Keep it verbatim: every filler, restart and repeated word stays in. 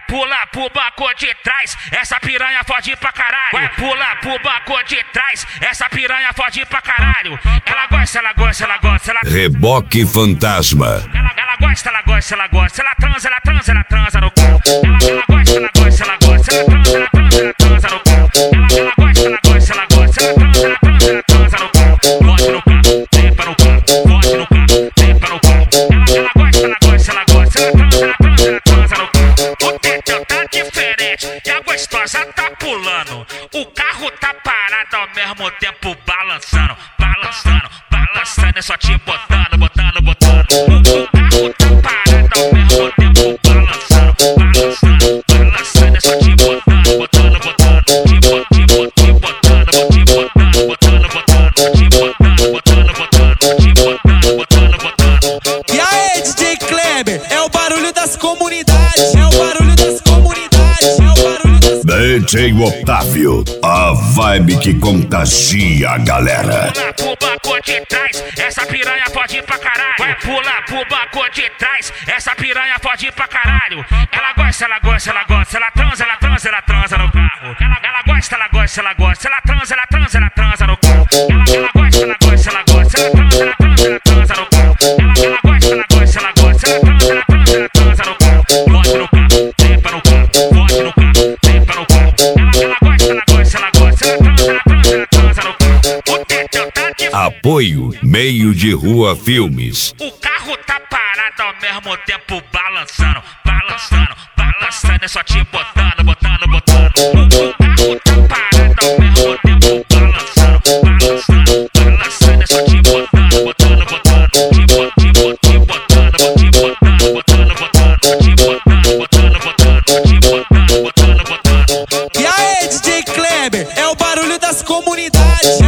pular pro banco de trás, essa piranha fode pra caralho. Vai pular pro banco de trás, essa piranha fode pra caralho. Ela gosta, ela gosta, ela gosta, ela... Reboque Fantasma. Ela, ela gosta, ela gosta, ela gosta, ela transa, ela transa, ela transa no carro. Ela, ela gosta, ela gosta, ela gosta, ela transa, ela transa, ela transa no carro. Ela, ela gosta, ela gosta, ela gosta, ela transa, ela transa, ela transa no carro. Bote no carro, trepa no carro, bote no carro, trepa no carro. Ela, ela gosta, ela gosta, ela gosta, ela transa, ela transa, ela transa no carro. O tetão tá diferente e a gostosa tá pulando. O carro tá parado ao mesmo tempo balançando, balançando, balançando, é só te botando, botando, botando. O carro tá parado ao mesmo tempo balançando, balançando, balançando, é só te botando, botando, botando. Te botando, te botando, te botando, botando, botando. Te botando, botando, botando. Te botando, botando, botando. E aí, D J Kleber, é o barulho das comunidades, é o barulho das comunidades, é o barulho das... D J Otávio, a vibe que contagia a galera. Pular pro banco de trás, essa piranha pode ir pra caralho. Vai pular pro banco de trás, essa piranha pode ir pra caralho. Ela gosta, ela gosta, ela gosta, ela transa, ela transa, ela transa no carro. Ela, ela gosta, ela gosta, ela gosta, ela transa, ela transa, ela transa no carro. Ela, ela gosta, ela gosta, ela gosta, ela transa, ela transa, ela transa no carro. Ela, ela gosta, ela gosta, ela gosta, ela transa, ela transa, ela transa no carro. Bote no carro, trepa no carro, bote no carro, trepa no carro. Ela, ela gosta, ela gosta, ela gosta, ela transa, ela transa, ela transa no carro. O tetão tá de... Apoio Meio de Rua Filmes. O carro tá parado ao mesmo tempo balançando, balançando, balançando, é só te botando, botando, botando. O carro tá parado ao mesmo tempo balançando, balançando, balançando, é só te botando, botando, botando. Te botando, te botando, te botando, botando, botando. Te botando, botando, botando. Te botando, botando, botando. E aí, D J Kleber, é o barulho das comunidades.